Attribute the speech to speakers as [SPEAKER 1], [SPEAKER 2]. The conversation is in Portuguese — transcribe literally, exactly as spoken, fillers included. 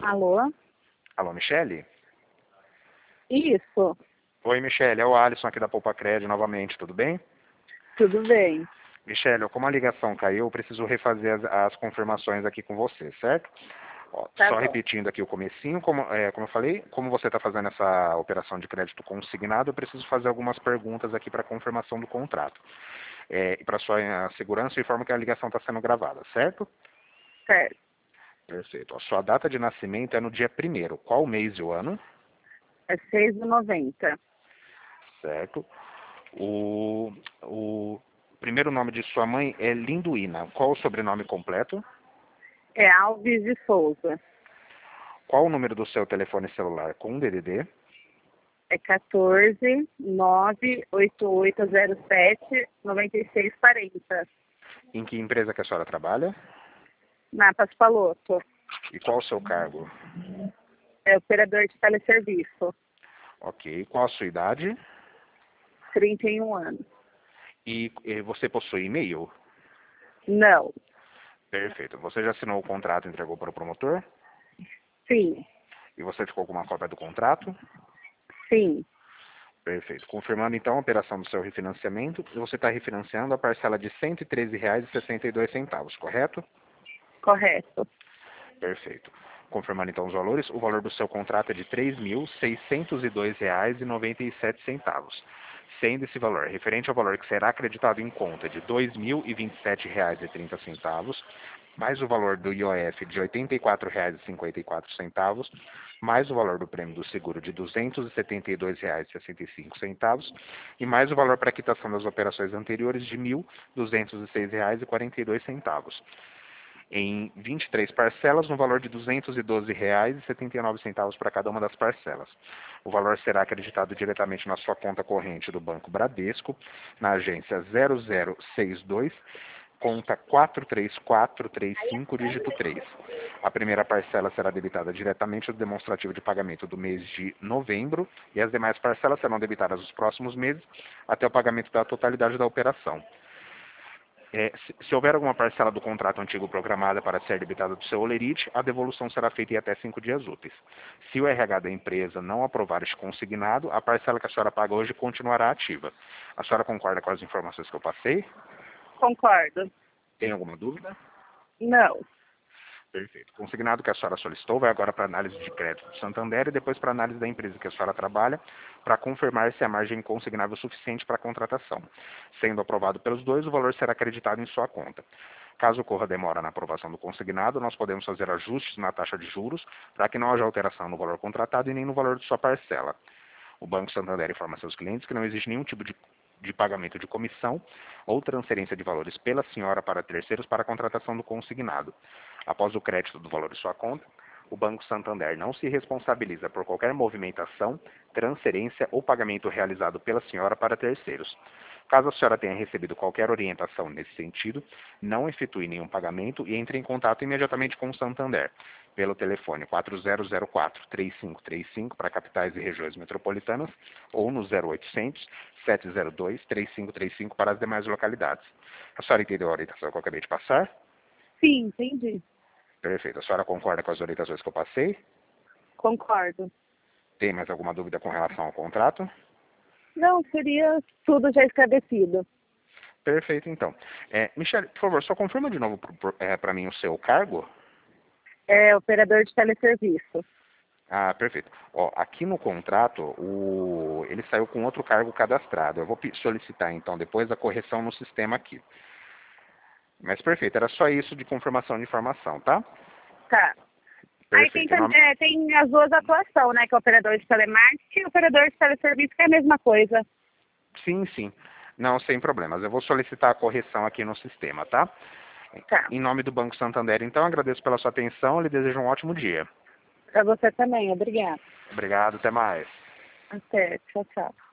[SPEAKER 1] Alô?
[SPEAKER 2] Alô, Michele?
[SPEAKER 1] Isso,
[SPEAKER 2] Oi, Michele, é o Alisson aqui da Poupa Cred novamente, tudo bem?
[SPEAKER 1] tudo bem.
[SPEAKER 2] Michele, como a ligação caiu, eu preciso refazer as, as confirmações aqui com você, certo? Ó,
[SPEAKER 1] Tá
[SPEAKER 2] só
[SPEAKER 1] bom.
[SPEAKER 2] repetindo aqui o comecinho, como, é, como eu falei, como você está fazendo essa operação de crédito consignado, eu preciso fazer algumas perguntas aqui para confirmação do contrato. É, e para sua eh, segurança, eu informo que a ligação está sendo gravada, certo?
[SPEAKER 1] Certo.
[SPEAKER 2] Perfeito. A sua data de nascimento é no dia primeiro. Qual o mês e o ano?
[SPEAKER 1] É seis e noventa.
[SPEAKER 2] Certo. O, o primeiro nome de sua mãe é Linduína. Qual o sobrenome completo?
[SPEAKER 1] É Alves de Souza.
[SPEAKER 2] Qual o número do seu telefone celular com D D D?
[SPEAKER 1] É quatorze, nove, oito oito zero sete, noventa e seis quarenta.
[SPEAKER 2] Em que empresa que a senhora trabalha?
[SPEAKER 1] Na Paspaloto.
[SPEAKER 2] E qual o seu cargo?
[SPEAKER 1] É operador de teleserviço.
[SPEAKER 2] Ok. Qual a sua idade?
[SPEAKER 1] trinta e um anos.
[SPEAKER 2] E, e você possui e-mail?
[SPEAKER 1] Não.
[SPEAKER 2] Perfeito. Você já assinou o contrato e entregou para o promotor?
[SPEAKER 1] Sim.
[SPEAKER 2] E você ficou com uma cópia do contrato?
[SPEAKER 1] Sim.
[SPEAKER 2] Perfeito. Confirmando então a operação do seu refinanciamento, você está refinanciando a parcela de cento e treze reais e sessenta e dois centavos, correto?
[SPEAKER 1] Correto.
[SPEAKER 2] Perfeito. Confirmando então os valores, o valor do seu contrato é de três mil seiscentos e dois reais e noventa e sete centavos. Sendo esse valor referente ao valor que será acreditado em conta de dois mil e vinte e sete reais e trinta centavos, mais o valor do I O F de oitenta e quatro reais e cinquenta e quatro centavos, mais o valor do prêmio do seguro de duzentos e setenta e dois reais e sessenta e cinco centavos e mais o valor para a quitação das operações anteriores de mil duzentos e seis reais e quarenta e dois centavos. Em vinte e três parcelas, no valor de duzentos e doze reais e setenta e nove centavos para cada uma das parcelas. O valor será acreditado diretamente na sua conta corrente do Banco Bradesco, na agência zero zero seis dois, conta quatro três quatro três cinco, dígito três. A primeira parcela será debitada diretamente do demonstrativo de pagamento do mês de novembro e as demais parcelas serão debitadas nos próximos meses até o pagamento da totalidade da operação. É, se, se houver alguma parcela do contrato antigo programada para ser debitada do seu holerite, a devolução será feita em até cinco dias úteis. Se o R H da empresa não aprovar este consignado, a parcela que a senhora paga hoje continuará ativa. A senhora concorda com as informações que eu passei?
[SPEAKER 1] Concordo.
[SPEAKER 2] Tem alguma dúvida?
[SPEAKER 1] Não.
[SPEAKER 2] Perfeito. Consignado que a senhora solicitou vai agora para a análise de crédito do Santander e depois para a análise da empresa que a senhora trabalha, para confirmar se a margem é consignável suficiente para a contratação. Sendo aprovado pelos dois, o valor será acreditado em sua conta. Caso ocorra demora na aprovação do consignado, nós podemos fazer ajustes na taxa de juros para que não haja alteração no valor contratado e nem no valor de sua parcela. O Banco Santander informa seus clientes que não existe nenhum tipo de, de pagamento de comissão ou transferência de valores pela senhora para terceiros para a contratação do consignado. Após o crédito do valor de sua conta, o Banco Santander não se responsabiliza por qualquer movimentação, transferência ou pagamento realizado pela senhora para terceiros. Caso a senhora tenha recebido qualquer orientação nesse sentido, não efetue nenhum pagamento e entre em contato imediatamente com o Santander, pelo telefone quatro zero zero quatro, três cinco três cinco para capitais e regiões metropolitanas ou no zero oitocentos, sete zero dois, três cinco três cinco para as demais localidades. A senhora entendeu a orientação que eu acabei de passar?
[SPEAKER 1] Sim, entendi.
[SPEAKER 2] Perfeito. A senhora concorda com as orientações que eu passei?
[SPEAKER 1] Concordo.
[SPEAKER 2] Tem mais alguma dúvida com relação ao contrato?
[SPEAKER 1] Não, seria tudo já esclarecido.
[SPEAKER 2] Perfeito, então. É, Michele, por favor, só confirma de novo para mim o seu cargo?
[SPEAKER 1] É operador de teleserviço.
[SPEAKER 2] Ah, perfeito. Ó, aqui no contrato, o... ele saiu com outro cargo cadastrado. Eu vou pe- solicitar, então, depois a correção no sistema aqui. Mas perfeito, era só isso de confirmação de informação, tá?
[SPEAKER 1] Tá. Aí tem,
[SPEAKER 2] Perfeito. Em
[SPEAKER 1] tam-
[SPEAKER 2] nome...
[SPEAKER 1] é, tem as duas atuações, né? Que é operador de telemarketing e operador de teleserviço, que é a mesma coisa.
[SPEAKER 2] Sim, sim. Não, sem problemas. Eu vou solicitar a correção aqui no sistema, tá?
[SPEAKER 1] Tá.
[SPEAKER 2] Em nome do Banco Santander, então, agradeço pela sua atenção e lhe desejo um ótimo dia.
[SPEAKER 1] Pra você também, obrigada.
[SPEAKER 2] Obrigado, até mais.
[SPEAKER 1] Até, tchau, tchau.